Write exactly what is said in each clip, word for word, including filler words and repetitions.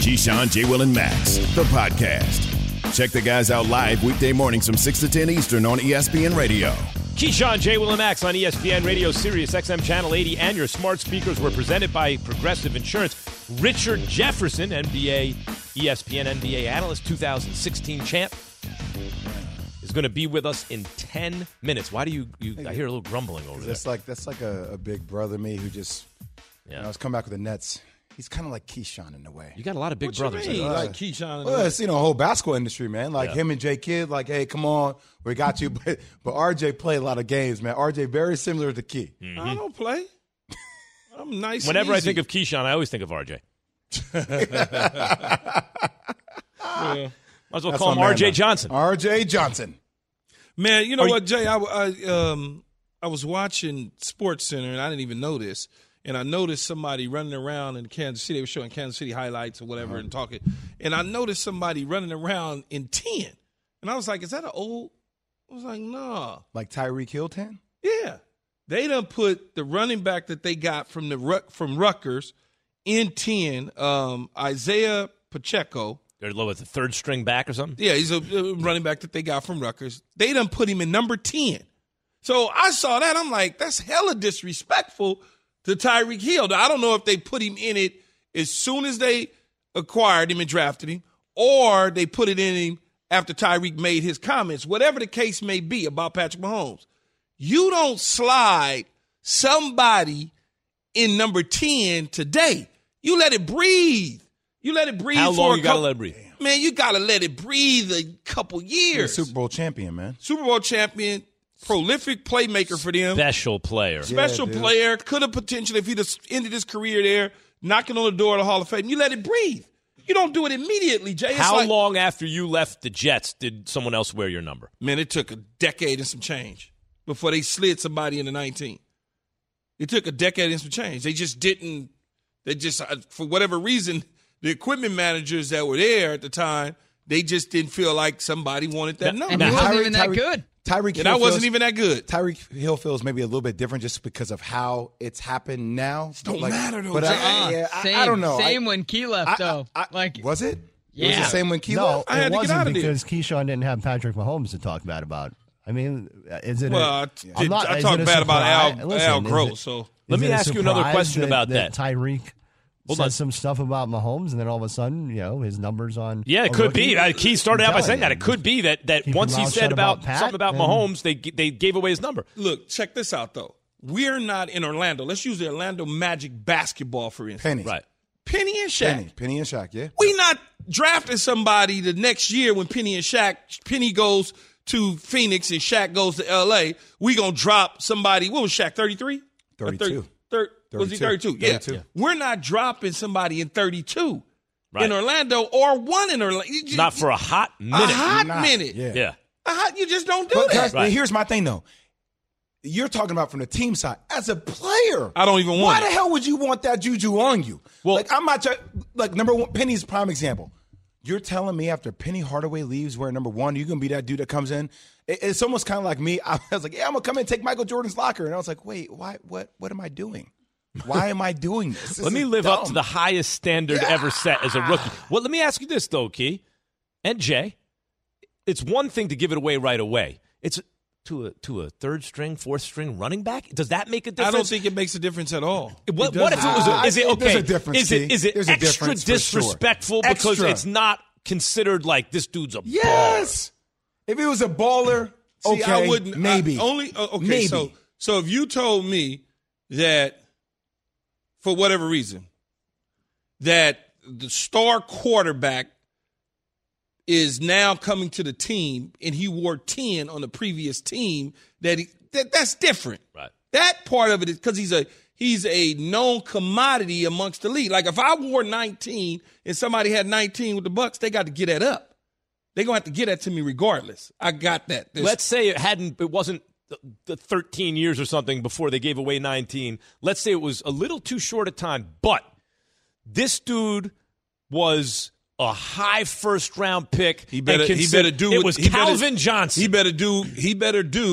Keyshawn, J. Will, and Max, the podcast. Check the guys out live weekday mornings from six to ten Eastern on E S P N Radio. Keyshawn, J. Will, and Max on E S P N Radio, Sirius X M Channel eighty, and your smart speakers were presented by Progressive Insurance. Richard Jefferson, N B A, E S P N N B A analyst, two thousand sixteen champ, is going to be with us in ten minutes. Why do you, you I hear a little grumbling over there. That's like, that's like a, a big brother me who just, yeah. you know, has come back with the Nets. He's kind of like Keyshawn in a way. You got a lot of big what brothers. You mean, uh, like Keyshawn in well, a way? it's, you know, the whole basketball industry, man. Like yeah. him and J. Kidd, like, hey, come on, we got you. But, but R J played a lot of games, man. R J very similar to Key. Mm-hmm. I don't play. I'm nice Whenever and I easy. think of Keyshawn, I always think of R J. yeah. Might as well That's call him my man, R J though. Johnson. R J Johnson. Man, you know Are what, Jay? I, I, um, I was watching SportsCenter, and I didn't even know this. And I noticed somebody running around in Kansas City. They were showing Kansas City highlights or whatever uh-huh. and talking. And I noticed somebody running around in ten. And I was like, is that an old? I was like, nah. Like Tyreek Hill ten? Yeah. They done put the running back that they got from the from Rutgers in ten, um, Isaiah Pacheco. They're low at the third string back or something? Yeah, he's a running back that they got from Rutgers. They done put him in number ten. So I saw that. I'm like, that's hella disrespectful to Tyreek Hill. I don't know if they put him in it as soon as they acquired him and drafted him, or they put it in him after Tyreek made his comments. Whatever the case may be about Patrick Mahomes, you don't slide somebody in number ten today. You let it breathe. You let it breathe. How for long a you got to couple, let it breathe? Man, you got to let it breathe a couple years. Super Bowl champion, man. Super Bowl champion. Prolific playmaker for them. Special player. Special yeah, player. Could have potentially, if he'd have ended his career there, knocking on the door of the Hall of Fame. You let it breathe. You don't do it immediately, Jay. It's How like, long after you left the Jets did someone else wear your number? Man, it took a decade and some change before they slid somebody into nineteen. It took a decade and some change. They just didn't, they just, for whatever reason, the equipment managers that were there at the time, they just didn't feel like somebody wanted that number. And he Now, wasn't Tyreek- even that Tyreek- good. Tyreek And Hill I wasn't feels, even that good. Tyreek Hill feels maybe a little bit different just because of how it's happened now. Don't matter, though, But I, Uh-uh. yeah, I, same, I don't know. Same I, when Key left, I, though. I, I, like, was it? Yeah. It was the same when Key No, left? I had it to get wasn't out of there. because Keyshawn didn't have Patrick Mahomes to talk bad about. I mean, is it? Well, a, I, did, I'm not- I is talked it a bad about Al, surprise? Listen, Al is Gross. it- So Let is me it a ask you another surprise question that, about that. that. Tyreek Hold said on. some stuff about Mahomes, and then all of a sudden, you know, his numbers on. Yeah, it a could rookie- be. Uh, Key started I'm out by telling saying you. that. It could be that, that Keep once your he mouth said shut about, about Pat, something about and- Mahomes, they they gave away his number. look, check this out, though. We're not in Orlando. Let's use the Orlando Magic basketball, for instance. Penny. Right. Penny and Shaq. Penny. Penny and Shaq, yeah. We not drafting somebody the next year when Penny and Shaq, Penny goes to Phoenix and Shaq goes to L A. We going to drop somebody. What was Shaq, thirty-three? thirty-two. Thir- was he thirty-two? thirty-two. Yeah. thirty-two. We're not dropping somebody in thirty-two Right. in Orlando or one in Orlando. Not for a hot a minute. hot Not- minute. Yeah. Yeah. A hot, you just don't do But that. guys, Right. here's my thing, though. You're talking about from the team side. As a player, I don't even want why it. the hell would you want that juju on you? Well- like I'm not try- like number one. Penny's prime example. You're telling me after Penny Hardaway leaves, wearing number one, you're gonna be that dude that comes in. It- it's almost kind of like me. I was like, yeah, I'm gonna come in and take Michael Jordan's locker, and I was like, wait, why? What? What am I doing? Why am I doing this? This Let me is live up dumb. to the highest standard Yeah. ever set as a rookie. Well, let me ask you this, though, Key and Jay. It's one thing to give it away right away. It's to a to a third string, fourth string running back. Does that make a I difference? don't think it makes a difference at all. What, It what if it was? A, Ah, is it I think okay? there's a difference, Is it T. is it There's a extra difference for sure. disrespectful because Extra. it's not considered like this dude's a baller? Yes. If it was a baller, See, okay, I wouldn't. maybe. I only uh, okay. Maybe. So, so if you told me that for whatever reason that the star quarterback is now coming to the team and he wore ten on the previous team, that he that that's different. Right. That part of it is because he's a he's a known commodity amongst the league. Like if I wore nineteen and somebody had nineteen with the Bucks, they got to get that up. They're gonna have to get that to me regardless. I got that. There's, Let's say it hadn't. It wasn't the, the thirteen years or something before they gave away nineteen. Let's say it was a little too short a time, but this dude was a high first round pick. He better and he consider- better do it what- was he better- Calvin Johnson. He better do he better do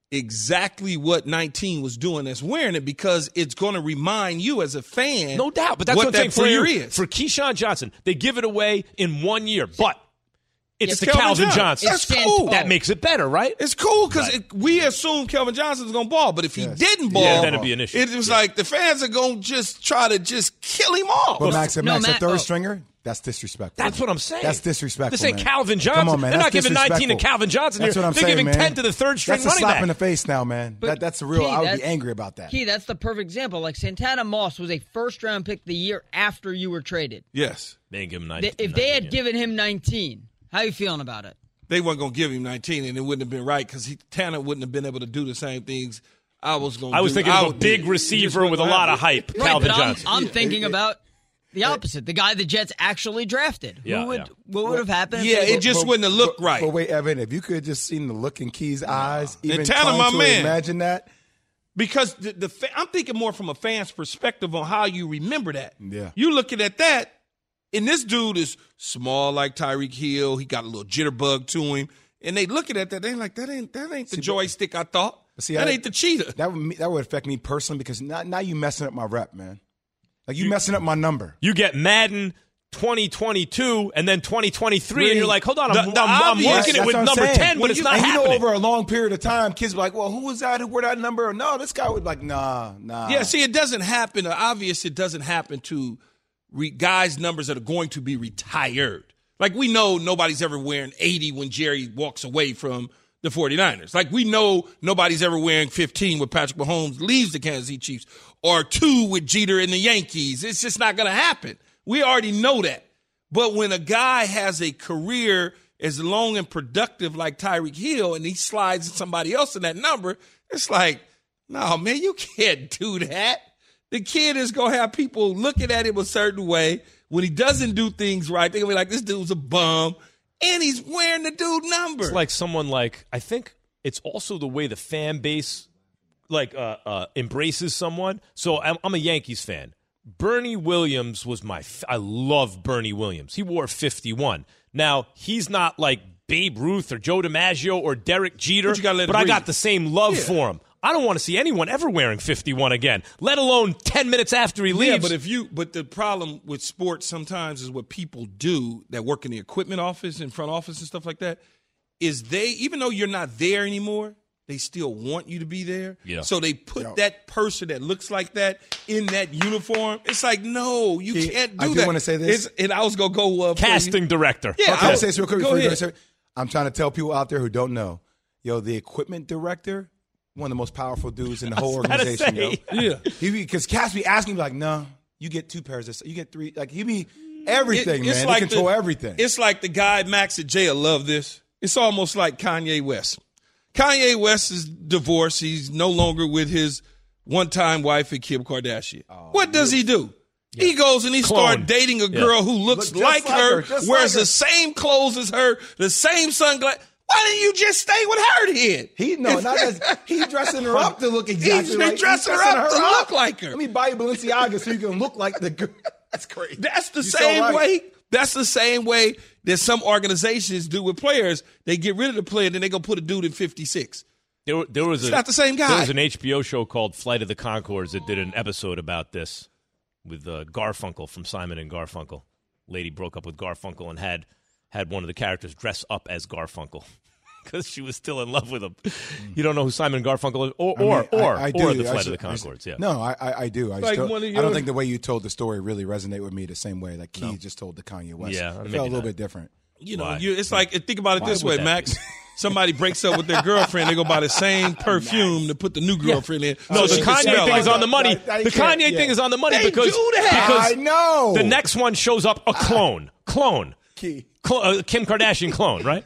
exactly what nineteen was doing that's wearing it because it's going to remind you as a fan. No doubt, but that's what, what I'm that saying player for you. is. For Keyshawn Johnson, they give it away in one year, but it's It's the Calvin Calvin Johnson. Johnson. That's cool. That makes it better, right? It's cool because Right. we assume Kelvin Johnson's going to ball, but if he Yes. didn't ball, Yeah, then it'd be an issue. it was Yeah. like the fans are going to just try to just kill him off. But Max, no, Max, Matt- a third oh. stringer, that's disrespectful. That's what I'm saying. That's disrespectful. This ain't man. Calvin Johnson. Come on, man. They're not That's giving nineteen to disrespectful. Calvin Johnson That's here. what I'm They're saying, giving man. ten to the third string That's a running slap back. in the face now, man. But that, that's the real. Key, I would that's- be angry about that. Key, that's the perfect example. Like Santana Moss was a first round pick the year after you were traded. Yes. They didn't give him They- nineteen. if they had yeah. given him nineteen, how you feeling about it? They weren't going to give him nineteen, and it wouldn't have been right because Tanner wouldn't have been able to do the same things I was going to do. I was thinking I of a would big do. It just receiver wasn't with a gonna lot of happen. hype, Calvin right, but Johnson. I'm, I'm thinking about the opposite. The guy the Jets actually drafted. Yeah, Who would, yeah. What would have happened? if Yeah, they- it just wouldn't have looked right. But wait, Evan, if you could have just seen the look in Key's eyes, even And Tanner, trying my to man. imagine that. Because the, the fa- I'm thinking more from a fan's perspective on how you remember that. Yeah. You looking at that, and this dude is small like Tyreek Hill. He got a little jitterbug to him. And they looking at that, they like, that ain't that ain't the joystick I thought. See, that I- ain't the cheetah. That would me- that would affect me personally because now, now you messing up my rep, man. Like you messing up my number. You get Madden twenty twenty-two and then twenty twenty-three, and you're like, hold on, I'm, The- the I'm, I'm obvious- working it That's with what I'm number saying. ten, but When it's you, not and happening. you know, over a long period of time, kids be like, "Well, who was that? Who wore that number?" No, this guy would like, "Nah, nah." Yeah, see, it doesn't happen. Obvious, it doesn't happen to re- guys' numbers that are going to be retired. Like, we know nobody's ever wearing eighty when Jerry walks away from the 49ers. Like, we know nobody's ever wearing fifteen when Patrick Mahomes leaves the Kansas City Chiefs or two with Jeter and the Yankees. It's just not going to happen. We already know that. But when a guy has a career as long and productive like Tyreek Hill and he slides somebody else in that number, it's like, no, man, you can't do that. The kid is going to have people looking at him a certain way. When he doesn't do things right, they're going to be like, this dude's a bum. And he's wearing the dude number. It's like someone like, I think it's also the way the fan base like uh, uh, embraces someone. So I'm, I'm a Yankees fan. Bernie Williams was my f- I love Bernie Williams. He wore fifty-one. Now, he's not like Babe Ruth or Joe DiMaggio or Derek Jeter, But you gotta let it but I got breathe. the same love Yeah. for him. I don't want to see anyone ever wearing fifty-one again, let alone ten minutes after he leaves. Yeah, but if you but the problem with sports sometimes is what people do that work in the equipment office and front office and stuff like that is they, even though you're not there anymore, they still want you to be there. Yeah. So they put Yeah. that person that looks like that in that uniform. It's like, no, you Key, can't do I do that. wanna say this. It's, and I was gonna go uh, for you. Casting director. Yeah, Okay, I I was- say this real quick go before you go ahead. to say- I'm trying to tell people out there who don't know, yo, the equipment director, one of the most powerful dudes in the whole I was about to organization, yo. say. Yeah. He because Cass be asking me like, no, you get two pairs of this, you get three. Like he be everything, It- it's man. like They control the- everything. It's like the guy Max at jail. Love this. It's almost like Kanye West. Kanye West is divorced. He's no longer with his one-time wife, Kim Kardashian. what does he do? He goes and he Clone. starts dating a girl who looks Look just like, like her, her, just wears like her. the same clothes as her, the same sunglasses. Why didn't you just stay with her then? He no, not as he dressing her up to look exactly He's like been dressing her up to look like her. Let me buy you Balenciaga so you can look like the girl. That's crazy. That's the You're so same right. way. That's the same way that some organizations do with players. They get rid of the player, then they go put a dude in fifty-six. There, there was It's a, not the same guy. There was an H B O show called Flight of the Conchords that did an episode about this with uh, Garfunkel from Simon and Garfunkel. Lady broke up with Garfunkel and had had one of the characters dress up as Garfunkel because she was still in love with him. You don't know who Simon and Garfunkel is, or I mean, or I- or, I or do. the I Flight should- of the I Conchords. should- Yeah. No, I I, I do. I, Like still, one of I don't your- think the way you told the story really resonated with me the same way. Like Key No. just told the Kanye West. Yeah, it maybe felt a little not. bit different. You know, Why? you, it's like think about it Why this would way, that Max. be? Somebody breaks up with their girlfriend, they go buy the same perfume to put the new girlfriend in. No, so the she can Kanye smell thing like is on the her. money. That- that The you can't- Kanye yeah. thing is on the money They because do that. because I know. the next one shows up a clone, clone, Key. Cl- uh, Kim Kardashian clone, right?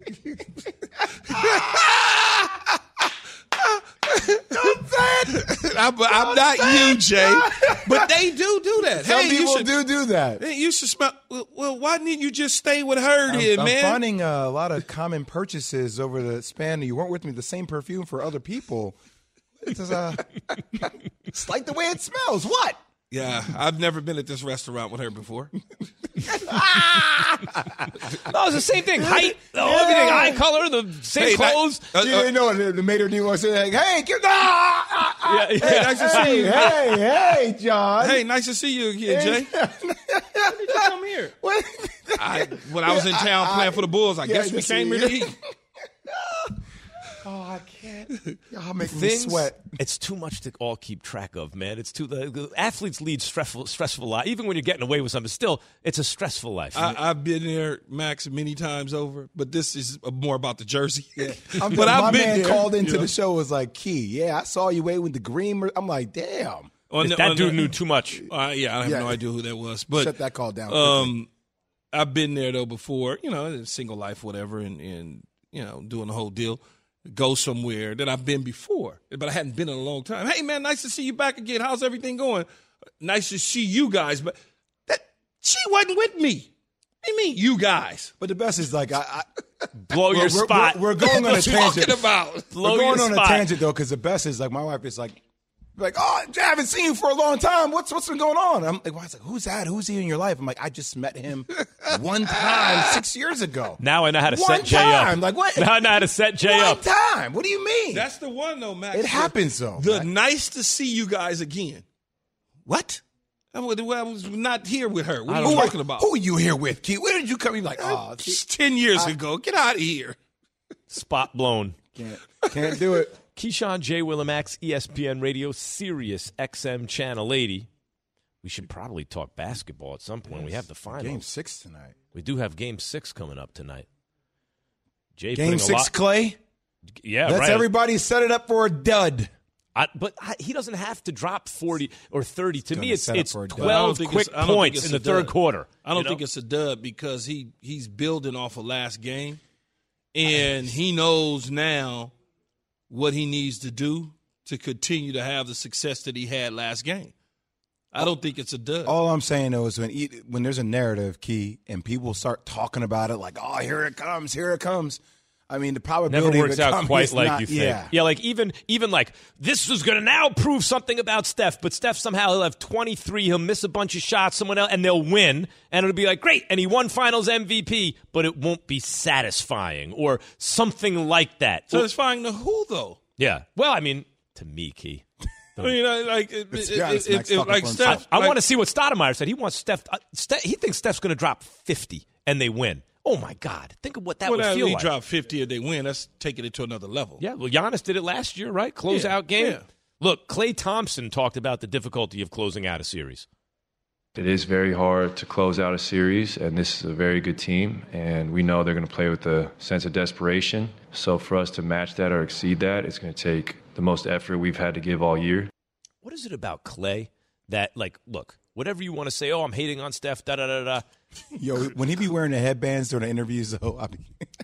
I'm, I'm not you, Jay, but they do do that. Some hey, you people should, do do that. Hey, you should smell. Well, well, why didn't you just stay with her I'm, then, I'm man? finding uh, a lot of common purchases over the span. You weren't with me. The same perfume for other people. It's just, uh, it's like the way it smells. What? Yeah, I've never been at this restaurant with her before. No, it's the same thing. Height, yeah. everything, eye color, the same Hey, clothes. Uh, Yeah, you know, the, the Mater D wants to say, like, hey, get, ah, ah, ah. Yeah, yeah. Hey, nice to see you. Hey, hey, John. Hey, nice to see you again, Jay. Come here. What? I, when I was in town playing for the Bulls, I yeah, guess we just came see here to you. eat. Oh, I can't. Y'all make me Things, sweat. it's too much to all keep track of, man. It's too the, the athletes lead stressful, stressful life. Even when you're getting away with something, still, it's a stressful life. I, I've been there, Max, many times over, but this is more about the jersey. Yeah. I'm, but my I've been man there, called into you know. the show, was like, Key, yeah, I saw you wait with the green. I'm like, damn. On the- that on dude the- knew too much. Uh, yeah, I have Yeah. no idea who that was. But Shut that call down. Um, I've been there though before, you know, in single life, whatever, and, and you know, doing the whole deal. Go somewhere that I've been before, but I hadn't been in a long time. Hey man, nice to see you back again. How's everything going? Nice to see you guys, but that she wasn't with me. What do you mean, you guys? But the best is like, I, I Blow your we're, spot. We're, we're going on a What you tangent. talking about? Blow we're going your on spot. a tangent though, because the best is like, my wife is like, like, oh, I haven't seen you for a long time. What's what's been going on? I'm like, wife's like, who's that? Who's he in your life? I'm like, I just met him one time six years ago. Now I know how to One set Jay time. up. Like what? Now I know how to set Jay One up. time. What do you mean? That's the one though, Max. It happens though. The right? nice to see you guys again. What? I was I was not here with her. What are don't you know. talking about? Who are you here with, Key? Where did you come? You're like, oh, It's ten years ago. Get out of here. Spot blown. can't, can't do it. Keyshawn, J. Willimax, E S P N Radio, Sirius X M Channel eighty. We should probably talk basketball at some point. We have the finals. Game six tonight. We do have Game Six coming up tonight. Jay Game putting a six, lot- Clay. Yeah, Let's right. everybody set it up for a dud. I, but I, he doesn't have to drop forty or thirty. To me, gonna it's set up it's for a dud. I don't twelve think quick it's- I don't think points it's in the a third dud. quarter. I don't you know? think it's a dub because he he's building off of last game, and he knows now what he needs to do to continue to have the success that he had last game. I don't think it's a dub. All I'm saying though is when e- when there's a narrative, Key, and people start talking about it like, oh, here it comes, here it comes. I mean, the probability Never works of it out coming quite is like not, you think. Yeah. yeah, like even even like this is going to now prove something about Steph, but Steph somehow he'll have twenty-three, he'll miss a bunch of shots, someone else, and they'll win, and it'll be like great, and he won Finals M V P, but it won't be satisfying or something like that. Satisfying to who though? Yeah, well, I mean, to me, Key. I mean, I- like, it, It's- it, yeah, it's it, Max it, talking like for I, Steph. I like, want to see what Stoudemire said. He wants Steph, uh, Steph. He thinks Steph's going to drop fifty, and they win. Oh my God! Think of what that Well, would now feel he like. drop fifty if they win. That's taking it to another level. Yeah, well, Giannis did it last year, right? Close Yeah, out game. yeah. Look, Klay Thompson talked about the difficulty of closing out a series. It is very hard to close out a series, and this is a very good team, and we know they're going to play with a sense of desperation. So for us to match that or exceed that, it's going to take the most effort we've had to give all year. What is it about Klay that, like, look, whatever you want to say, oh, I'm hating on Steph, da da da da. Yo, when he be wearing the headbands during the interviews, though, I be,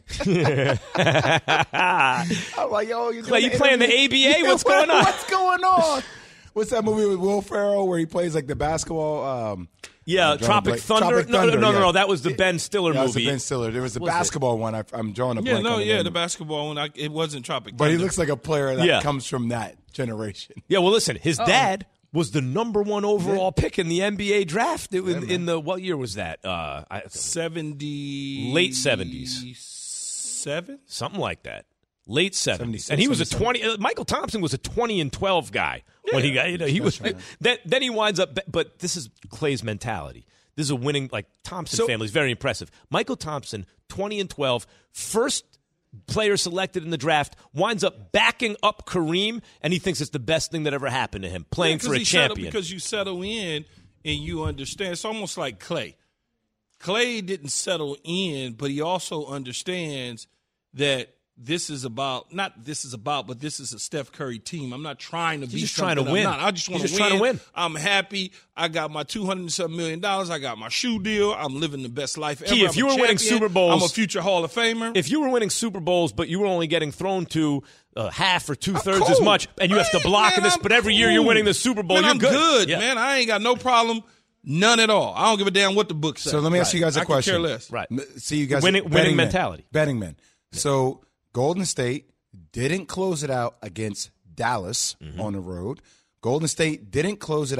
I'm like, yo, you Klay, you playing the A B A? What's going on? What's going on? What's that movie with Will Ferrell where he plays like the basketball? Um, Yeah, I'm drawing a Tropic blank. Thunder. Tropic no, Thunder, no, no, no, yeah. no. That was the Ben Stiller that was movie. the Ben Stiller. There was the Was it? basketball one. I, I'm drawing a Yeah, blank. no, on the yeah, name. the basketball one. I, it wasn't Tropic But he Thunder. looks like a player that Yeah. comes from that generation. Yeah, well, listen, his dad was the number one overall pick in the N B A draft. It was in the what year was that? Uh, I, seventy Late seventies. seven. something like that. Late seventies, seventy-six, and he was a seventy-seven. twenty. Uh, Michael Thompson was a twenty and twelve guy when he got. You know, he was. Then, then he winds up. But this is Klay's mentality. This is a winning. Like Thompson So- family is very impressive. Michael Thompson, twenty and twelve, first player selected in the draft, winds up backing up Kareem, and he thinks it's the best thing that ever happened to him, playing Yeah, for a he settled- champion. because you settle in and you understand. It's almost like Klay. Klay didn't settle in, but he also understands that this is about not this is about, but this is a Steph Curry team. I'm not trying to be just trying to something win. I'm not. I just He's want just to win. trying to win. I'm happy. I got my two hundred and something million dollars. I got my shoe deal. I'm living the best life ever. Key, if I'm you a were winning champion. Super Bowls- I'm a future Hall of Famer. If you were winning Super Bowls, but you were only getting thrown to uh, half or two thirds cool. as much, and you have to Man, block in man, this, I'm but every year you're cool. winning the Super Bowl, Man, you're I'm good. good, Yeah. man. I ain't got no problem. None at all. I don't give a damn what the book says. So let me ask you guys a I could question. care less. Right. M- See, you guys, Winning- are winning betting men. mentality. Betting men. So Golden State didn't close it out against Dallas Mm-hmm. on the road. Golden State didn't close it out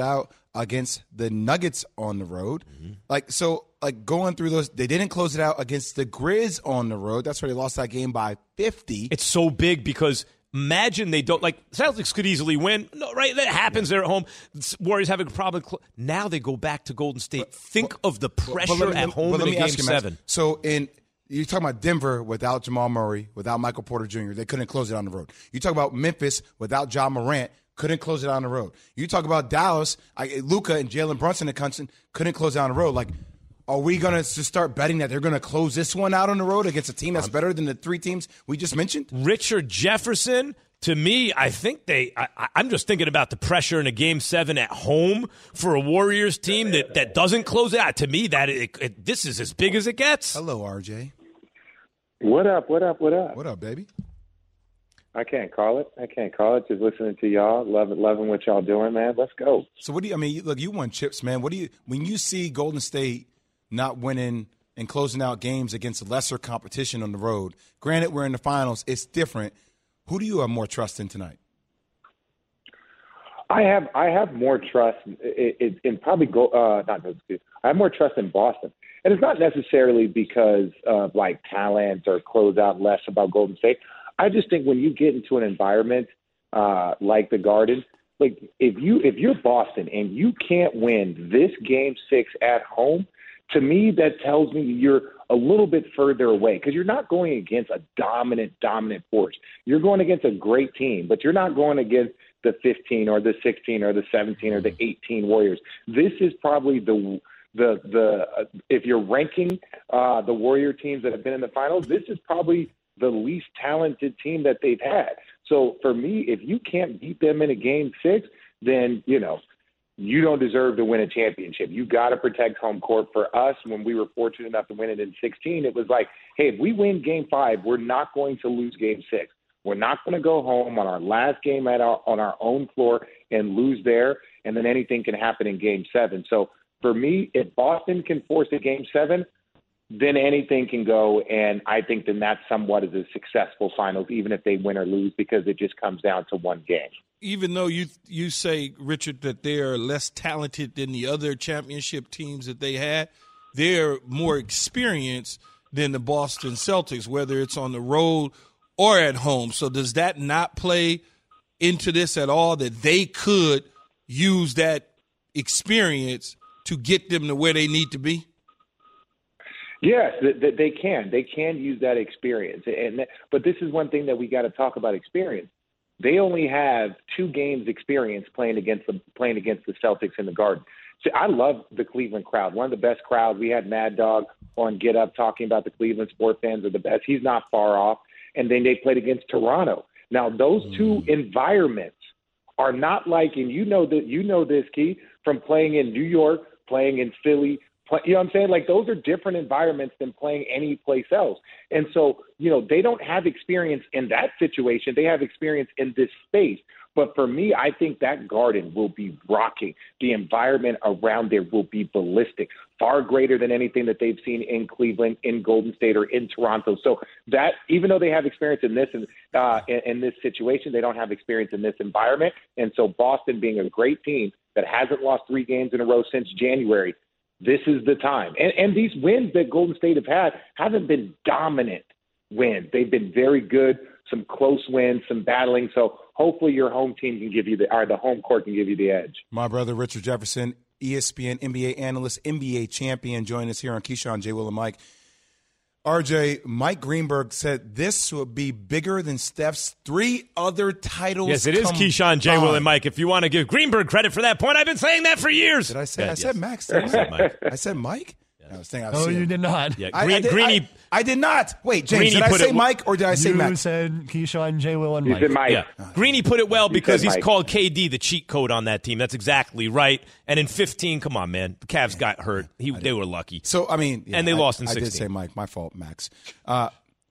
against the Nuggets on the road. Mm-hmm. Like, so, like, going through those, they didn't close it out against the Grizz on the road. That's where they lost that game by fifty. It's so big because imagine they don't, like, Celtics could easily win. No, right? That happens. They're at home. Warriors having a problem. Now they go back to Golden State. But, Think but, of the pressure but, but me, at home in a game seven. Max, so, in you're talking about Denver without Jamal Murray, without Michael Porter Junior They couldn't close it on the road. You talk about Memphis without Ja Morant. Couldn't close it on the road. You talk about Dallas, Luka and Jalen Brunson and couldn't close it on the road. Like, are we going to just start betting that they're going to close this one out on the road against a team that's better than the three teams we just mentioned? Richard Jefferson, to me, I think they I, – I'm just thinking about the pressure in a game seven at home for a Warriors team that, that doesn't close it out. To me, that it, it, this is as big as it gets. Hello, R J. What up, what up, what up? What up, baby? I can't call it. I can't call it. Just listening to y'all, loving, loving what y'all doing, man. Let's go. So what do you? I mean, look, you won chips, man. What do you? When you see Golden State not winning and closing out games against lesser competition on the road, granted we're in the finals, it's different. Who do you have more trust in tonight? I have I have more trust in, in probably go uh, not excuse. I have more trust in Boston, and it's not necessarily because of like talent or close out less about Golden State. I just think when you get into an environment uh, like the Garden, like if you if you're Boston and you can't win this game six at home, to me that tells me you're a little bit further away because you're not going against a dominant, dominant force. You're going against a great team, but you're not going against the fifteen or the sixteen or the seventeen or the eighteen Warriors. This is probably the the the uh, if you're ranking uh, the Warrior teams that have been in the finals, this is probably the least talented team that they've had. So for me, if you can't beat them in a game six, then, you know, you don't deserve to win a championship. You got to protect home court. For us, when we were fortunate enough to win it in sixteen, it was like, hey, if we win game five, we're not going to lose game six. We're not going to go home on our last game at our, on our own floor and lose there, and then anything can happen in game seven. So for me, if Boston can force a game seven, then anything can go, and I think then that's somewhat of a successful finals, even if they win or lose, because it just comes down to one game. Even though you you say, Richard, that they are less talented than the other championship teams that they had, they're more experienced than the Boston Celtics, whether it's on the road or at home. So does that not play into this at all, that they could use that experience to get them to where they need to be? Yes, they can. They can use that experience. And but this is one thing that we got to talk about experience. They only have two games experience playing against the playing against the Celtics in the Garden. So I love the Cleveland crowd. One of the best crowds. We had Mad Dog on Get Up talking about the Cleveland sports fans are the best. He's not far off. And then they played against Toronto. Now those two environments are not like, and you know that you know this, Key, from playing in New York, playing in Philly. You know what I'm saying? Like, those are different environments than playing any place else. And so, you know, they don't have experience in that situation. They have experience in this space. But for me, I think that Garden will be rocking. The environment around there will be ballistic, far greater than anything that they've seen in Cleveland, in Golden State, or in Toronto. So that, even though they have experience in this uh, in, in this situation, they don't have experience in this environment. And so Boston, being a great team that hasn't lost three games in a row since January, this is the time. And, and these wins that Golden State have had haven't been dominant wins. They've been very good, some close wins, some battling. So hopefully your home team can give you the, or the home court can give you the edge. My brother, Richard Jefferson, E S P N N B A analyst, N B A champion, joining us here on Keyshawn, J. Will, and Mike. R J, Mike Greenberg said this would be bigger than Steph's three other titles. Yes, it is combined. Keyshawn, J. Will, and Mike. If you want to give Greenberg credit for that point, I've been saying that for years. Did I say? Yeah, I yes. said Max. I said Mike. I said Mike. I was thinking I No, you did not. Yeah, I, Green, I did, Greeny. I, I did not. Wait, James, Greeny did I put say it- Mike or did I say You Max? said Keyshawn, J. Will, and You Mike. said Mike. Yeah, Greeny put it well because said he's Mike. called K D the cheat code on that team. That's exactly right. And in fifteen, come on, man, the Cavs got hurt. He, they were lucky. So I mean, yeah, And they I, lost in I did sixteen. say Mike. My fault, Max. Uh,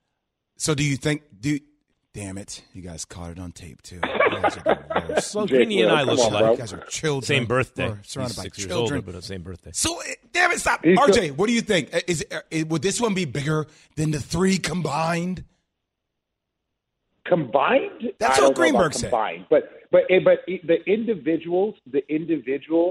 so do you think? Do damn it, you guys caught it on tape too. You guys are the worst. Well, Jake, Greeny and Will, I come look on, alike. bro. You guys are children. Same birthday. We're surrounded He's by six years children. older, but the same birthday. So, eh, damn it, stop. He's R J, still- what do you think? Eh, Is it, would this one be bigger than the three combined? Combined? That's I what don't know Greenberg about said. combined. But but eh, but the individuals, the individual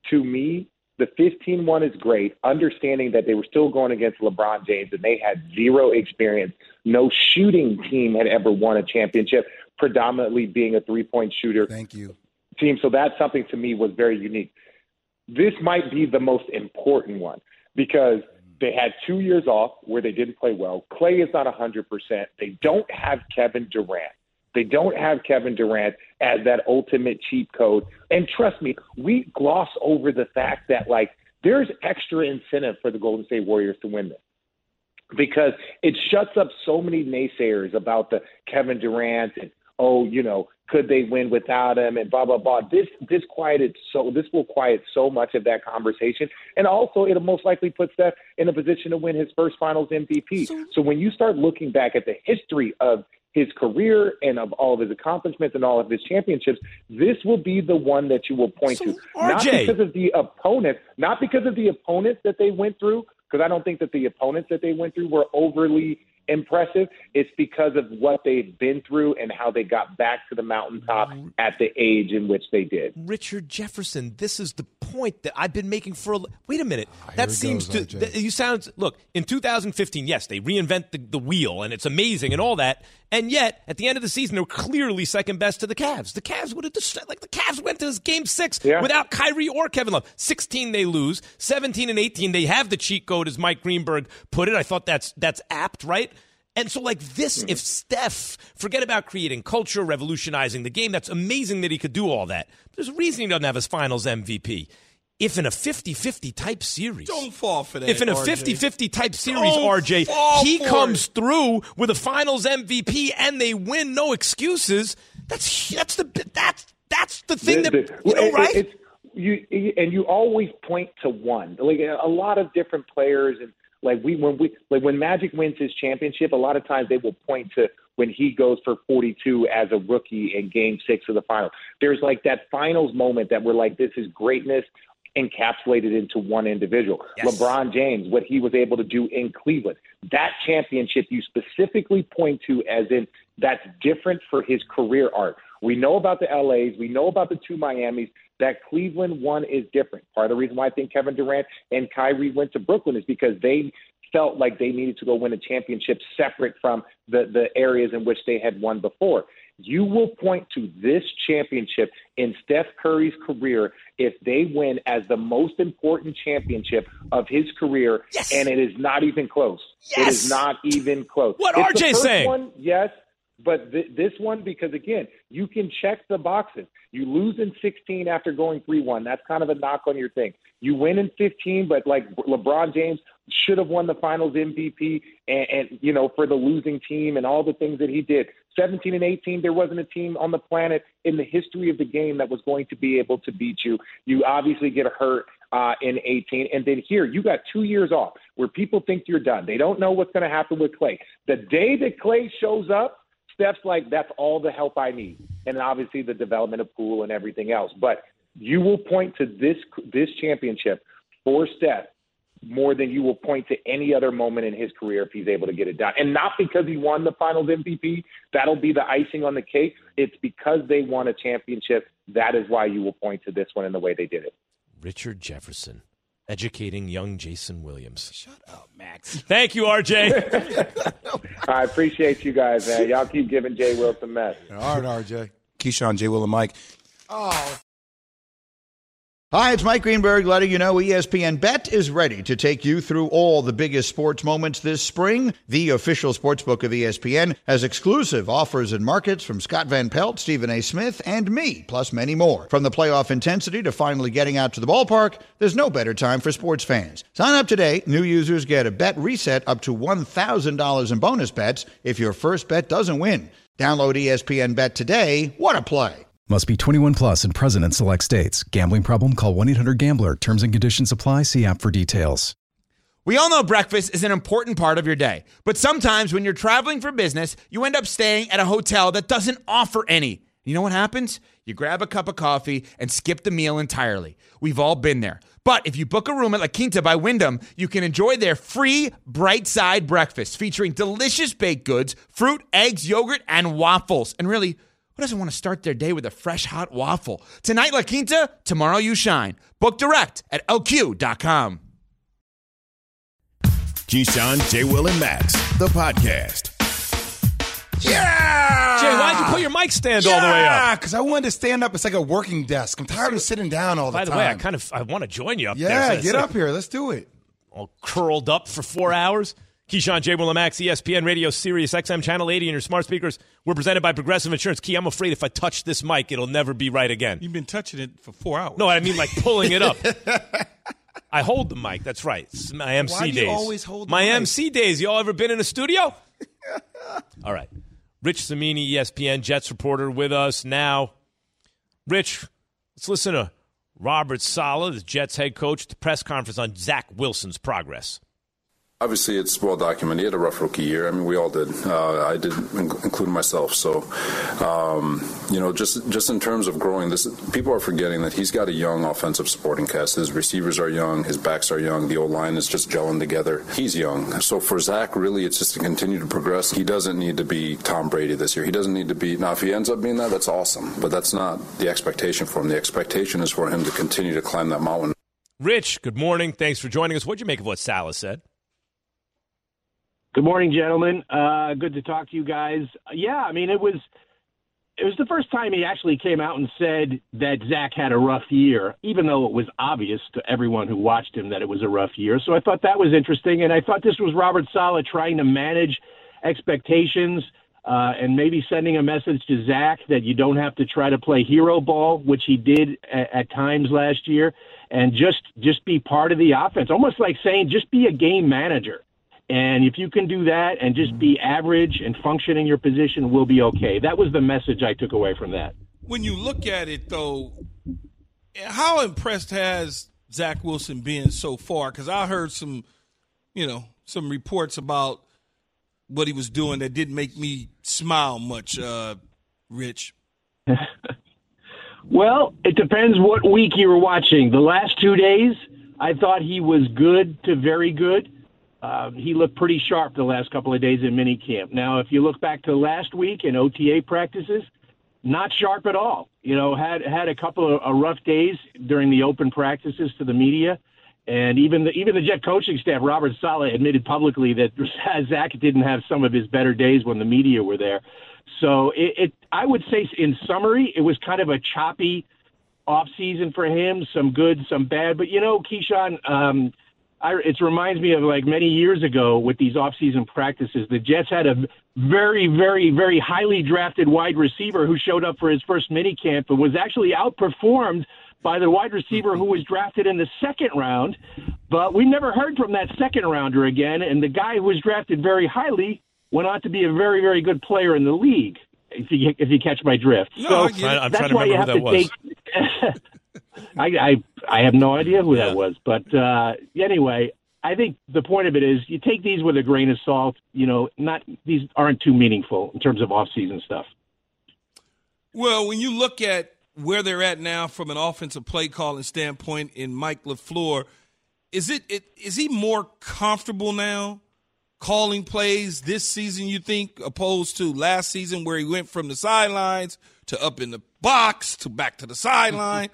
to me, the fifteen one is great, understanding that they were still going against LeBron James and they had zero experience. No shooting team had ever won a championship, predominantly being a three-point shooter. Thank you. Team. So that's something to me was very unique. This might be the most important one because they had two years off where they didn't play well. Clay is not one hundred percent. They don't have Kevin Durant. They don't have Kevin Durant as that ultimate cheat code. And trust me, we gloss over the fact that, like, there's extra incentive for the Golden State Warriors to win this because it shuts up so many naysayers about the Kevin Durant and, oh, you know, could they win without him and blah, blah, blah. This this quieted so this will quiet so much of that conversation. And also it'll most likely put Steph in a position to win his first finals M V P. So, so when you start looking back at the history of his career and of all of his accomplishments and all of his championships, this will be the one that you will point so, to. R J. Not because of the opponents, not because of the opponents that they went through, because I don't think that the opponents that they went through were overly impressive. It's because of what they've been through and how they got back to the mountaintop at the age in which they did. Richard Jefferson, this is the point that I've been making for a wait a minute. Oh, that seems goes, to th- you sound look, in two thousand fifteen, yes, they reinvent the, the wheel and it's amazing and all that. And yet, at the end of the season, they were clearly second best to the Cavs. The Cavs would have just like the Cavs went to this game six yeah. without Kyrie or Kevin Love. sixteen they lose, seventeen and eighteen they have the cheat code, as Mike Greenberg put it. I thought that's that's apt, right? And so, like this, if Steph, forget about creating culture, revolutionizing the game, that's amazing that he could do all that. There's a reason he doesn't have his finals M V P. If in a fifty-fifty type series. Don't fall for that, If in a R J. fifty-fifty type series, Don't R J, fall he for comes it. through with a finals M V P and they win, no excuses. That's that's the that's that's the thing The- that the- you know, it- right? It's, you and you always point to one. Like a lot of different players, and like we when we like when Magic wins his championship, a lot of times they will point to when he goes for forty-two as a rookie in Game Six of the final. There's like that finals moment that we're like, this is greatness encapsulated into one individual. Yes. LeBron James, what he was able to do in Cleveland, that championship you specifically point to as in that's different for his career arc. We know about the L A's. We know about the two Miamis. That Cleveland one is different. Part of the reason why I think Kevin Durant and Kyrie went to Brooklyn is because they felt like they needed to go win a championship separate from the, the areas in which they had won before. You will point to this championship in Steph Curry's career if they win as the most important championship of his career, Yes. and it is not even close. It Yes. is not even close. What It's R J's the first saying. One, yes, but th- this one, because, again, you can check the boxes. You lose in sixteen after going three one. That's kind of a knock on your thing. You win in fifteen, but like LeBron James should have won the finals M V P and, and, you know, for the losing team and all the things that he did. seventeen and eighteen, there wasn't a team on the planet in the history of the game that was going to be able to beat you. You obviously get hurt uh, in eighteen. And then here, you got two years off where people think you're done. They don't know what's going to happen with Clay. The day that Clay shows up, Steph's like, that's all the help I need. And obviously the development of Poole and everything else. But you will point to this this championship for Steph more than you will point to any other moment in his career if he's able to get it done. And not because he won the finals M V P. That'll be the icing on the cake. It's because they won a championship. That is why you will point to this one in the way they did it. Richard Jefferson, educating young Jason Williams. Shut up, Max. Thank you, R J. I appreciate you guys, man. Y'all keep giving Jay Will some mess. All right, R J. Keyshawn, J. Will, and Mike. Oh. Hi, it's Mike Greenberg letting you know E S P N Bet is ready to take you through all the biggest sports moments this spring. The official sportsbook of E S P N has exclusive offers and markets from Scott Van Pelt, Stephen A. Smith, and me, plus many more. From the playoff intensity to finally getting out to the ballpark, there's no better time for sports fans. Sign up today. New users get a bet reset up to one thousand dollars in bonus bets if your first bet doesn't win. Download E S P N Bet today. What a play. Must be twenty-one plus and present in select states. Gambling problem? Call one eight hundred gambler. Terms and conditions apply. See app for details. We all know breakfast is an important part of your day. But sometimes when you're traveling for business, you end up staying at a hotel that doesn't offer any. You know what happens? You grab a cup of coffee and skip the meal entirely. We've all been there. But if you book a room at La Quinta by Wyndham, you can enjoy their free Bright Side breakfast featuring delicious baked goods, fruit, eggs, yogurt, and waffles. And really, Who doesn't want to start their day with a fresh, hot waffle? Tonight, La Quinta, tomorrow you shine. Book direct at L Q dot com. Keyshawn, J. Will, and Max, the podcast. Yeah! Jay, why'd you put your mic stand all the way Yeah, up? because I wanted to stand up. It's like a working desk. I'm tired of sitting down all the By time. the way, I kind of I want to join you up there. Yeah, So it's get like up here. Let's do it. all curled up for four hours. Keyshawn, J. Will, and Max, E S P N Radio, Sirius X M, Channel eighty, and your smart speakers. We're presented by Progressive Insurance. Key, I'm afraid if I touch this mic, it'll never be right again. You've been touching it for four hours. No, I mean like pulling it up. I hold the mic. That's right. It's my M C Why do days. you always hold the my mic? M C days. Y'all ever been in a studio? All right. Rich Cimini, E S P N Jets reporter, with us now. Rich, let's listen to Robert Saleh, the Jets head coach, at the press conference on Zach Wilson's progress. Obviously, it's well documented. He had a rough rookie year. I mean, we all did. Uh, I did, including myself. So, um, you know, just just in terms of growing, this people are forgetting that he's got a young offensive supporting cast. His receivers are young. His backs are young. The O-line is just gelling together. He's young. So for Zach, really, it's just to continue to progress. He doesn't need to be Tom Brady this year. He doesn't need to be. Now, if he ends up being that, that's awesome. But that's not the expectation for him. The expectation is for him to continue to climb that mountain. Rich, good morning. Thanks for joining us. What'd you make of what Saleh said? Good morning, gentlemen. Uh, good to talk to you guys. Yeah, I mean, it was it was the first time he actually came out and said that Zach had a rough year, even though it was obvious to everyone who watched him that it was a rough year. So I thought that was interesting, and I thought this was Robert Saleh trying to manage expectations uh, and maybe sending a message to Zach that you don't have to try to play hero ball, which he did at, at times last year, and just just be part of the offense, almost like saying just be a game manager. And if you can do that and just be average and function in your position, we'll be okay. That was the message I took away from that. When you look at it, though, how impressed has Zach Wilson been so far? Because I heard some, you know, some reports about what he was doing that didn't make me smile much, uh, Rich. Well, it depends what week you were watching. The last two days, I thought he was good to very good. Uh, he looked pretty sharp the last couple of days in minicamp. Now, if you look back to last week in O T A practices, not sharp at all. You know, had had a couple of uh, rough days during the open practices to the media, and even the even the Jet coaching staff, Robert Saleh, admitted publicly that Zach didn't have some of his better days when the media were there. So, it, it I would say, in summary, it was kind of a choppy off season for him. Some good, some bad. But you know, Keyshawn. Um, I, it reminds me of like many years ago with these off-season practices. The Jets had a very, very, very highly drafted wide receiver who showed up for his first minicamp and was actually outperformed by the wide receiver who was drafted in the second round. But we never heard from that second rounder again. And the guy who was drafted very highly went on to be a very, very good player in the league, if you, if you catch my drift. No, so I'm that's trying to why you remember have who to that take. I, I I have no idea who that was, but uh, anyway, I think the point of it is you take these with a grain of salt. You know, not these aren't too meaningful in terms of off-season stuff. Well, when you look at where they're at now from an offensive play calling standpoint in Mike LaFleur, is it, it is he more comfortable now calling plays this season, you think, opposed to last season where he went from the sidelines to up in the box to back to the sideline?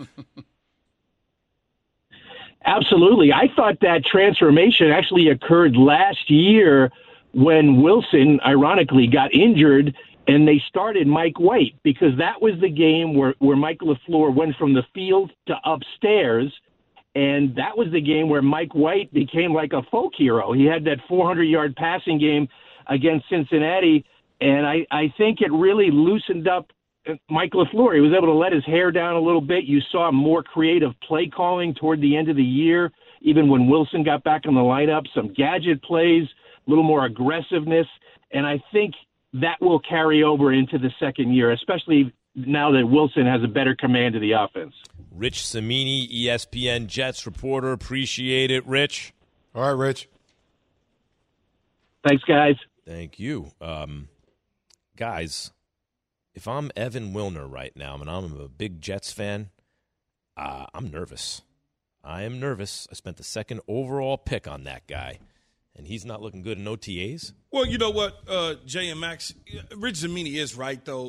Absolutely. I thought that transformation actually occurred last year when Wilson, ironically, got injured and they started Mike White, because that was the game where, where Mike LaFleur went from the field to upstairs. And that was the game where Mike White became like a folk hero. He had that four hundred yard passing game against Cincinnati. And I, I think it really loosened up Mike LaFleur. He was able to let his hair down a little bit. You saw more creative play calling toward the end of the year, even when Wilson got back in the lineup, some gadget plays, a little more aggressiveness. And I think that will carry over into the second year, especially now that Wilson has a better command of the offense. Rich Cimini, E S P N Jets reporter. Appreciate it, Rich. All right, Rich. Thanks, guys. Thank you. Um, guys, if I'm Evan Wilner right now, and I'm a big Jets fan, uh, I'm nervous. I am nervous. I spent the second overall pick on that guy, and he's not looking good in O T As. Well, you know what, uh, Jay and Max, Rich Cimini is right, though.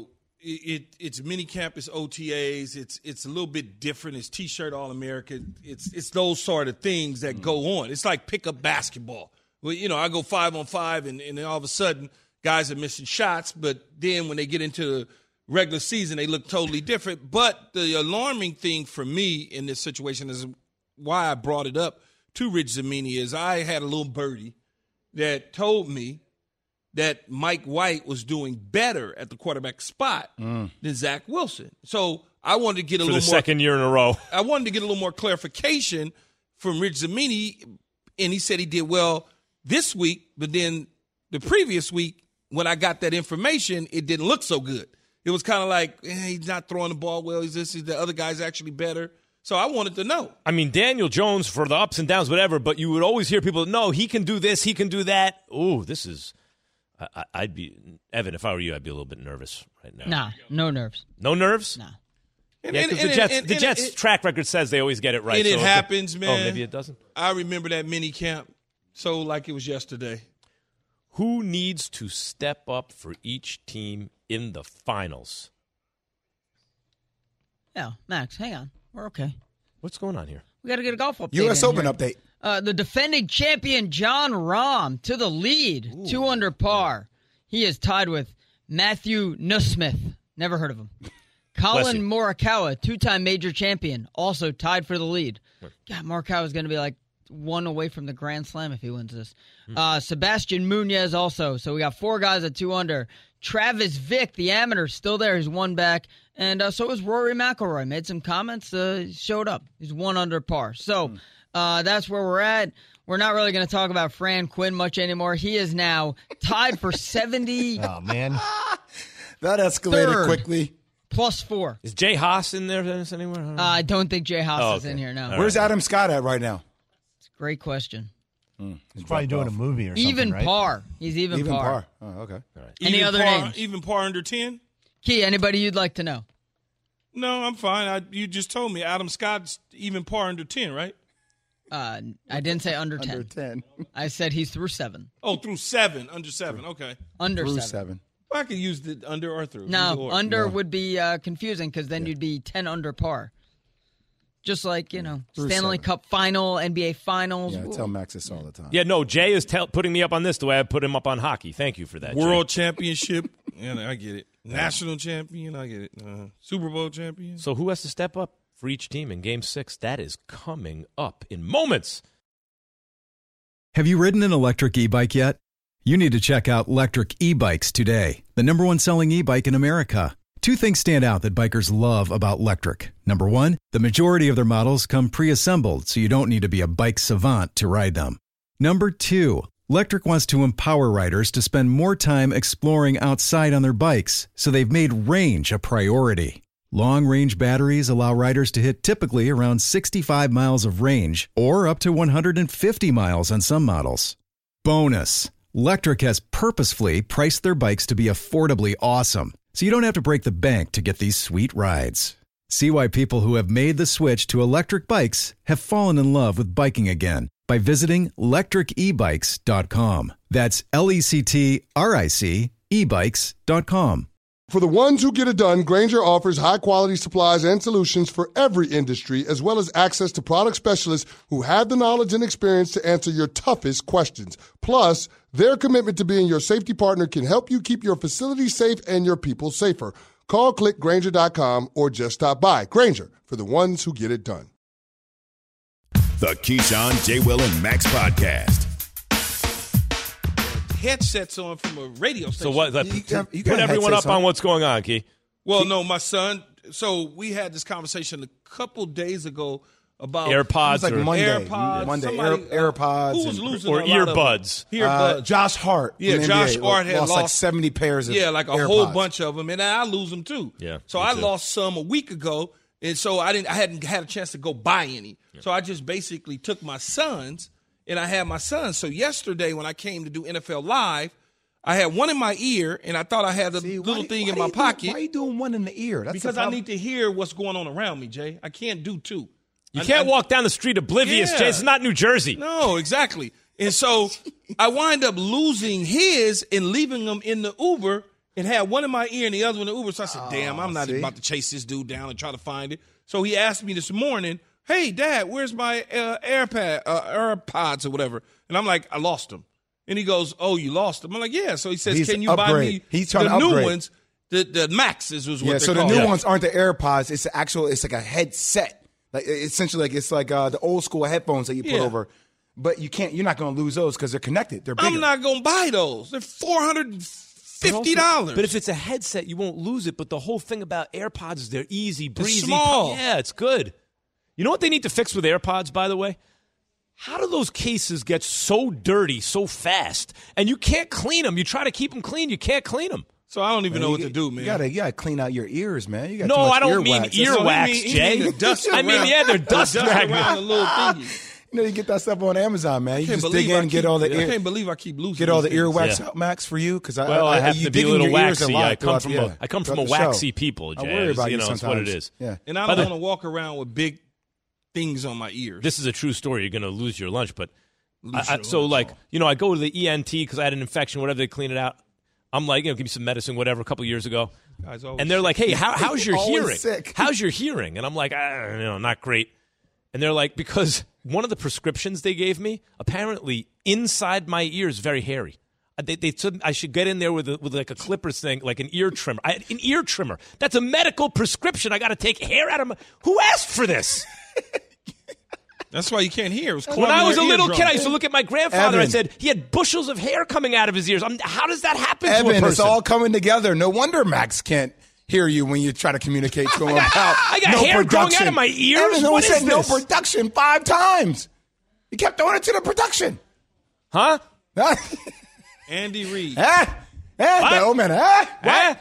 it, it's mini camp, it's O T As, it's it's a little bit different. It's T-shirt All-America. It's it's those sort of things that go on. It's like pickup basketball. Well, you know, I go five on five, and, and then all of a sudden, guys are missing shots. But then when they get into the regular season, they look totally different. But the alarming thing for me in this situation is why I brought it up to Rich Zamini is I had a little birdie that told me that Mike White was doing better at the quarterback spot mm. than Zach Wilson. So I wanted to get a For little the more. second year in a row. I wanted to get a little more clarification from Rich Zamini, and he said he did well this week, but then the previous week when I got that information, it didn't look so good. It was kind of like, eh, he's not throwing the ball well. Is this? Is the other guy's actually better? So I wanted to know. I mean, Daniel Jones for the ups and downs, whatever, but you would always hear people, no, he can do this, he can do that. Ooh, this is. I, I'd be Evan. If I were you, I'd be a little bit nervous right now. Nah, no nerves. No nerves. Nah. And, yeah, because the Jets, and, and, the Jets' and, track record says they always get it right. And so it happens, it, man. Oh, maybe it doesn't. I remember that mini camp so like it was yesterday. Who needs to step up for each team in the finals? Yeah, Max, hang on. We're okay. What's going on here? We got to get a golf update. U S in Open here. update. Uh, the defending champion John Rahm to the lead, Ooh. two under par. He is tied with Matthew Nussmith. Never heard of him. Colin Morikawa, two-time major champion, also tied for the lead. God, Morikawa is going to be like one away from the Grand Slam if he wins this. Hmm. Uh, Sebastian Munoz also. So we got four guys at two under. Travis Vick, the amateur, still there. He's one back. And uh, so is Rory McIlroy. Made some comments, uh, showed up. He's one under par. So uh, that's where we're at. We're not really going to talk about Fran Quinn much anymore. He is now tied for seventy. Oh, man. That escalated Third. quickly. Plus four. Is Jay Haas in there anywhere? I don't, uh, I don't think Jay Haas oh, is okay. in here, no. All Where's right. Adam Scott at right now? It's a great question. Mm, he's probably doing off. a movie or something, Even right? par. He's even, even par. par. Oh, okay. All right. Any even other par, names? Even par under ten? Key, anybody you'd like to know? No, I'm fine. I, you just told me Adam Scott's even par under ten, right? Uh, I didn't say under ten. Under ten. I said he's through seven. Oh, through seven. Under seven. Okay. Under through seven. seven. Well, I could use the under or through. No, under no. would be uh, confusing because then yeah. you'd be ten under par. Just like, you know, through Stanley seven. Cup final, N B A finals. Yeah, I tell Max this all the time. Yeah, no, Jay is tell, putting me up on this the way I put him up on hockey. Thank you for that, World Jay. Championship. Yeah, I get it. National champion. I get it. Uh, Super Bowl champion. So who has to step up for each team in Game six? That is coming up in moments. Have you ridden an electric e-bike yet? You need to check out Lectric E-Bikes today, the number one selling e-bike in America. Two things stand out that bikers love about Lectric. Number one, the majority of their models come pre-assembled, so you don't need to be a bike savant to ride them. Number two, Lectric wants to empower riders to spend more time exploring outside on their bikes, so they've made range a priority. Long-range batteries allow riders to hit typically around sixty-five miles of range, or up to one hundred fifty miles on some models. Bonus! Lectric has purposefully priced their bikes to be affordably awesome, so you don't have to break the bank to get these sweet rides. See why people who have made the switch to electric bikes have fallen in love with biking again by visiting lectric e bikes dot com. That's L E C T R I C e bikes dot com. For the ones who get it done, Grainger offers high-quality supplies and solutions for every industry, as well as access to product specialists who have the knowledge and experience to answer your toughest questions. Plus, their commitment to being your safety partner can help you keep your facility safe and your people safer. Call click Grainger dot com or just stop by. Grainger, for the ones who get it done. The Keyshawn, J. Will, and Max podcast. Headsets on from a radio station. So what? That, You got- you put got everyone up headsets on. on what's going on, Key. Well, Key- no, my son. So we had this conversation a couple days ago about AirPods It was like or, Monday. AirPods. Monday. Somebody, Air, uh, AirPods. Who was and- losing or a lot of earbuds. them? Uh, Earbuds. Josh Hart. Yeah, from the Josh N B A Hart had lost, lost like seventy pairs of Yeah, like a AirPods. whole bunch of them, and I lose them too. Yeah, So me I too. lost some a week ago, and so I didn't. I hadn't had a chance to go buy any. Yeah. So I just basically took my sons, and I had my sons. So yesterday when I came to do N F L Live, I had one in my ear, and I thought I had a See, little why- thing why in do my you do- pocket. Why are you doing one in the ear? That's Because the I problem. need to hear what's going on around me, Jay. I can't do two. You I- can't I- walk down the street oblivious, Yeah. Jay. It's not New Jersey. No, exactly. And so I wind up losing his and leaving him in the Uber and had one in my ear and the other one in the Uber. So I said, damn, I'm not see? about to chase this dude down and try to find it. So he asked me this morning, hey, Dad, where's my uh, AirPad, uh, AirPods or whatever? And I'm like, I lost them. And he goes, oh, you lost them? I'm like, yeah. So he says, He's can you upgrade. buy me He's trying the to new upgrade. ones? The the Maxes was what Yeah, they're so the called. new Yeah. ones aren't the AirPods. It's the actual. It's like a headset. Like essentially, like it's like uh, the old school headphones that you put Yeah. over. But you can't. You're not going to lose those because they're connected. They're bigger. I'm not going to buy those. They're four hundred fifty dollars. But if it's a headset, you won't lose it. But the whole thing about AirPods is they're easy, breezy. small. Yeah, it's good. You know what they need to fix with AirPods, by the way? How do those cases get so dirty so fast? And you can't clean them. You try to keep them clean. You can't clean them. So I don't even Man, know you what get- to do, man. You gotta, you gotta clean out your ears, man. You got No, too much I don't ear mean wax. ear That's all- wax, mean- he Jay. mean the dust I mean, around- yeah, they're the dust dust magnets. around the little thingy. You know, you get that stuff on Amazon, man. You Can't just believe dig in I and get keep- all the I ear, can't believe I keep losing get all the these things. earwax Yeah. out, Max, for you because I, Well, I, I, have you to be dig a in little your ears waxy. lot I come throughout from the- a yeah, I come from a throughout the waxy show. people, I Jay. worry about you you know, it's sometimes. what it is. Yeah. And I By don't the- want to walk around with big things on my ears. This is a true story. You're going to lose your lunch, but Lose I, I, your so lunch. like you know, I go to the E N T because I had an infection, whatever. They clean it out. I'm like, you know, give me some medicine, whatever. A couple years ago, Guys always and they're like, hey, how, how's your Always hearing? sick. How's your hearing? And I'm like, ah, you know, not great. And they're like, because one of the prescriptions they gave me, apparently inside my ear is very hairy. Uh, They, they said I should get in there with a, with like a clippers thing, like an ear trimmer. I, an ear trimmer. That's a medical prescription. I got to take hair out of my. Who asked for this? That's why you can't hear. It was When I was a little kid, I used to look. look at my grandfather. Evan. I said he had bushels of hair coming out of his ears. I'm, how does that happen to a Evan, person? it's all coming together. No wonder Max can't hear you when you try to communicate to him I got- about I got no hair growing production. out of my ears? Evan, no, What he is said no this? production five times. He kept throwing it to the production. Huh? Huh? Andy Reid. Eh? Eh? What? The old man, eh? What?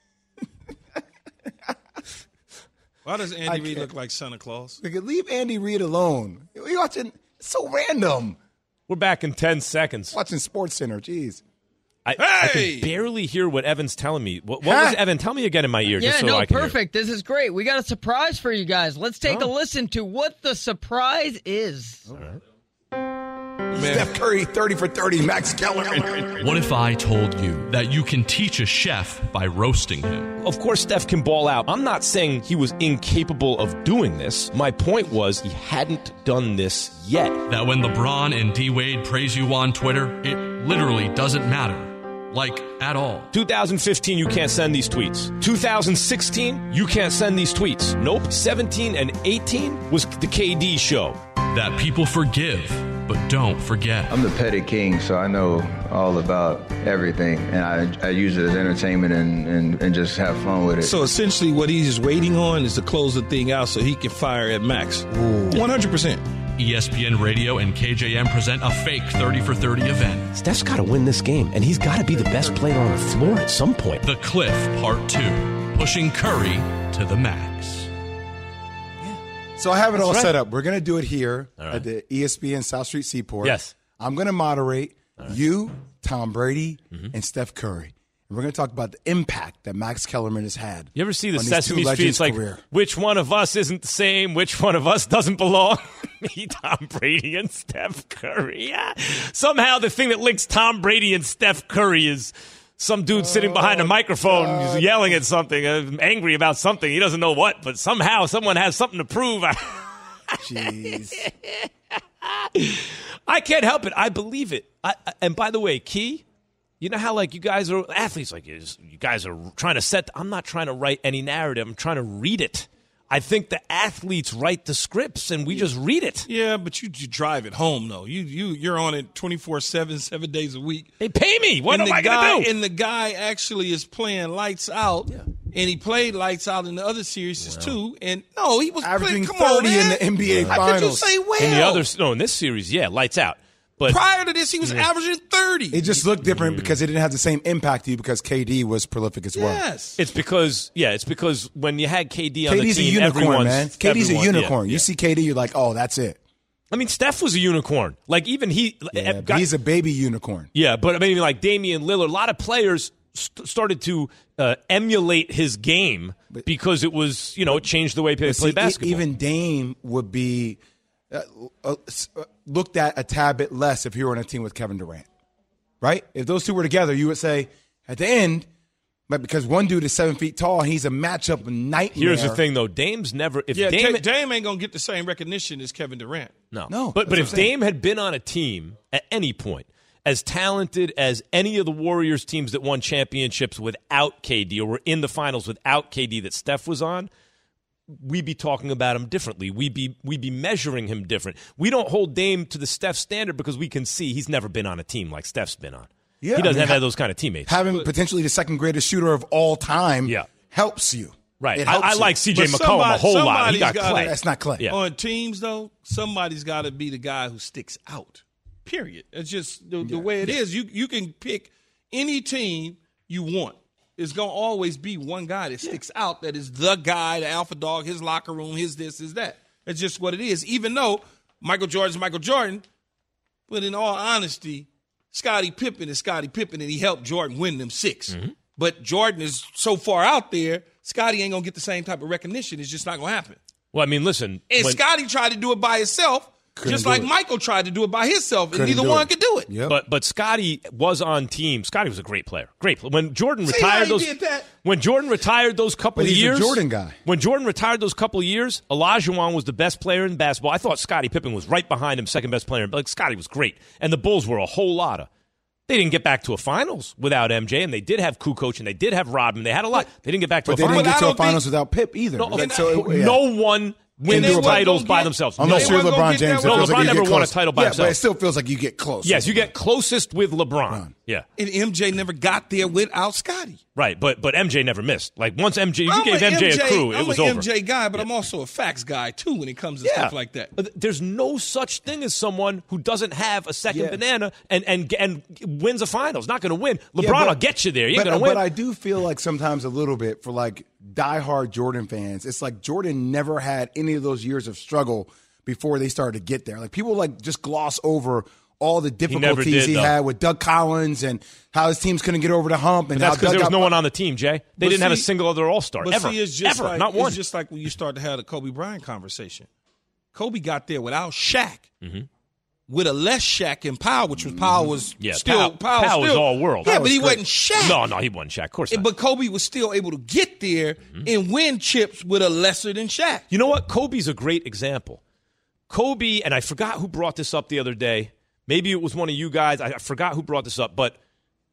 Why does I Andy Reid can't. look like Santa Claus? Like, leave Andy Reid alone. You're watching, it's so random. We're back in ten seconds. Watching Sports Center, jeez. I, I Hey! can barely hear what Evan's telling me. What, what Huh? was Evan? Tell me again in my ear, Yeah, just so no, I can hear. perfect. This is great. We got a surprise for you guys. Let's take a Oh. listen to what the surprise is. Steph Curry, thirty for thirty, Max Kellerman. What if I told you that you can teach a chef by roasting him? Of course, Steph can ball out. I'm not saying he was incapable of doing this. My point was he hadn't done this yet. That when LeBron and D-Wade praise you on Twitter, it literally doesn't matter. Like, at all. two thousand fifteen, you can't send these tweets. two thousand sixteen, you can't send these tweets. Nope. seventeen and eighteen was the K D show. That people forgive, but don't forget. I'm the petty king, so I know all about everything, and I, I use it as entertainment and, and, and just have fun with it. So essentially, what he's waiting on is to close the thing out so he can fire at Max. one hundred percent. E S P N Radio and K J M present a fake thirty for thirty event. Steph's got to win this game, and he's got to be the best player on the floor at some point. The Cliff Part two, pushing Curry to the max. So I have it That's all right. set up. We're going to do it here All right. at the E S P N South Street Seaport. Yes. I'm going to moderate you, Tom Brady, Mm-hmm. and Steph Curry. And we're going to talk about the impact that Max Kellerman has had. You ever see the on these Sesame two Street? It's like, legends' career. which one of us isn't the same? Which one of us doesn't belong? Me, Tom Brady, and Steph Curry. Yeah. Somehow the thing that links Tom Brady and Steph Curry is some dude sitting behind a microphone who's yelling at something, uh, angry about something. He doesn't know what, but somehow someone has something to prove. Jeez. I can't help it. I believe it. I, I, and by the way, Key, you know how like you guys are athletes, like you, just, you guys are trying to set. I'm not trying to write any narrative. I'm trying to read it. I think the athletes write the scripts and we just read it. Yeah, but you, you drive it home though. You you you're on it twenty-four seven, seven days a week. They pay me. What and am the I guy, going to do? And the guy actually is playing lights out. Yeah. And he played lights out in the other series too. And no, he was Averaging playing, come on, thirty in man. the N B A How Finals. could you say well? In the other, no, in this series, yeah, lights out. But prior to this, he was Yeah. averaging thirty. It just looked different because it didn't have the same impact to you because K D was prolific as well. Yes. It's because, yeah, it's because when you had K D on K D's the a team, unicorn, everyone's, man. K D's a everyone- unicorn. yeah, You yeah. see K D, you're like, oh, that's it. I mean, Steph was a unicorn. Like even he, Yeah, eh, but got- he's a baby unicorn. yeah, but I mean, like Damian Lillard, a lot of players st- started to uh, emulate his game because it was, you know, it changed the way they But play see, e- basketball. Even Dame would be uh, uh, uh, looked at a tad bit less if he were on a team with Kevin Durant, right? If those two were together, you would say at the end, But because one dude is seven feet tall, he's a matchup nightmare. Here's the thing, though. Dame's never. If yeah, Dame, Dame ain't gonna get the same recognition as Kevin Durant. No, no. But but if Dame had been on a team at any point as talented as any of the Warriors teams that won championships without K D or were in the finals without K D that Steph was on, we'd be talking about him differently. We'd be we'd be measuring him different. We don't hold Dame to the Steph standard because we can see he's never been on a team like Steph's been on. Yeah, he doesn't I mean, have those kind of teammates. Having potentially the second greatest shooter of all time yeah. helps you. Right. It I, helps I you. like C J But McCollum somebody- a whole lot. He somebody's got gotta- Clay. That's not Clay. Yeah. On teams, though, somebody's got to be the guy who sticks out. Period. It's just the, the Yeah. way it Yeah. is. You you can pick any team you want. It's going to always be one guy that sticks out that is the guy, the alpha dog, his locker room, his this, his that. It's just what it is. Even though Michael Jordan's Michael Jordan, but in all honesty, Scottie Pippen is Scottie Pippen, and he helped Jordan win them six. Mm-hmm. But Jordan is so far out there, Scottie ain't going to get the same type of recognition. It's just not going to happen. Well, I mean, listen. And when- Scottie tried to do it by himself, Couldn't just do like it. Michael tried to do it by himself, and Couldn't neither do one it. could do it. Yep. But but Scottie was on team. Scottie was a great player. Great. Play. When Jordan See retired how he those did that? when Jordan retired those couple But of he's a years. Jordan guy. When Jordan retired those couple of years, Olajuwon was the best player in basketball. I thought Scottie Pippen was right behind him, second best player. But like Scottie was great. And the Bulls were a whole lot of. They didn't get back to a finals without M J, and they did have Kukoc, and they did have Rodman. They had a lot. They didn't get back to But a they finals. didn't get to I a don't think- finals without Pip either. No, Like, so it- yeah. no one wins they weren't titles gonna by get- themselves. Unless no you're weren't gonna LeBron get James. that it No, feels like LeBron you get never won a close. title by yeah, himself. but it still feels like you get close. Yes, you get closest with LeBron. LeBron. Yeah. And M J never got there without Scottie. Right, but but M J never missed. Like once M J, you I'm gave a M J a crew, I'm it was an over. M J guy, but I'm also a facts guy too when it comes to Yeah. stuff like that. But there's no such thing as someone who doesn't have a second Yeah. banana and and and wins a finals. Not going to win. LeBron Yeah, but- will get you there. You ain't but, going to win. But I do feel like sometimes a little bit for like diehard Jordan fans, it's like Jordan never had any of those years of struggle before they started to get there. Like people like just gloss over all the difficulties he, did, he though. had with Doug Collins and how his teams couldn't get over the hump. And But that's how because Doug there was got- no one on the team, Jay. They But didn't have a see- single other All Star But ever. see, it's just ever, like, not one. It's just like when you start to have the Kobe Bryant conversation. Kobe got there without Shaq, Mm-hmm. with a less Shaq and Powell, which was Powell was yeah, still Powell, Powell, Powell was still, all world. Yeah, Powell but he was great. wasn't Shaq. No, no, he wasn't Shaq. Of course not. But Kobe was still able to get there Mm-hmm. and win chips with a lesser than Shaq. You know what? Kobe's a great example. Kobe, and I forgot who brought this up the other day. Maybe it was one of you guys. I I forgot who brought this up. But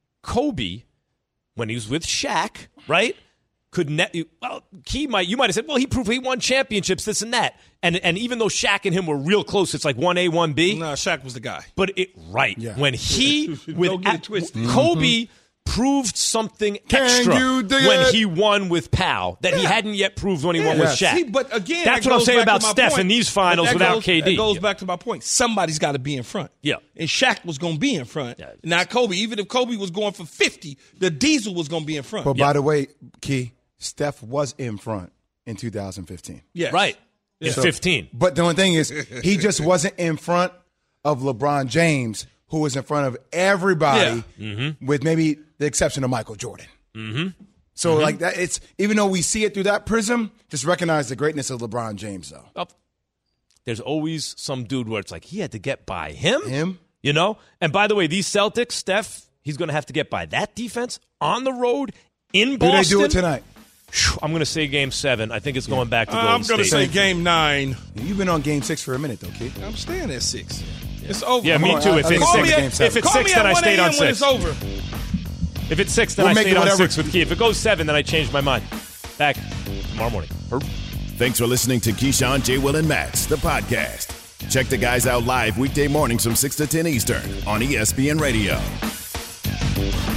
Kobe, when he was with Shaq, right, could ne- well, he might you might have said, well, he proved he won championships, this and that. And and even though Shaq and him were real close, it's like one A, one B. No, Shaq was the guy. But it right Yeah. when he Don't with get it twisted. Kobe proved something Can extra you dig when it? he won with Powell that he Yeah. hadn't yet proved when he won Yeah. with Shaq. See, but again, That's that what I'm goes saying back about to my Steph point. in these finals But that without goes, K D. It goes Yeah. back to my point. Somebody's got to be in front. Yeah. And Shaq was going to be in front. Yeah. Now Kobe, even if Kobe was going for fifty, the Diesel was going to be in front. But by the way, Key, Steph was in front in two thousand fifteen. Yes. Right. In So- fifteen. But the only thing is, he just wasn't in front of LeBron James, who was in front of everybody, Mm-hmm. with maybe the exception of Michael Jordan. Mm-hmm. So like that, it's even though we see it through that prism, just recognize the greatness of LeBron James, though. Oh, there's always some dude where it's like he had to get by him. Him, You know? And by the way, these Celtics, Steph, he's going to have to get by that defense on the road in do Boston. they do it tonight? Phew, I'm going to say game seven. I think it's going back to Golden I'm going to State. say game nine. You've been on game six for a minute, though, Key. I'm staying at six. It's over. Yeah, me on, too. I- If I think it's it's six, game seven. if it's Call six me then at I one stayed on a.m. when six. it's over. If it's six, then We'll I make it stayed on whatever- six with Key. If it goes seven, then I changed my mind. Back tomorrow morning. Thanks for listening to Keyshawn, J. Will, and Max, the podcast. Check the guys out live weekday mornings from six to ten Eastern on E S P N Radio.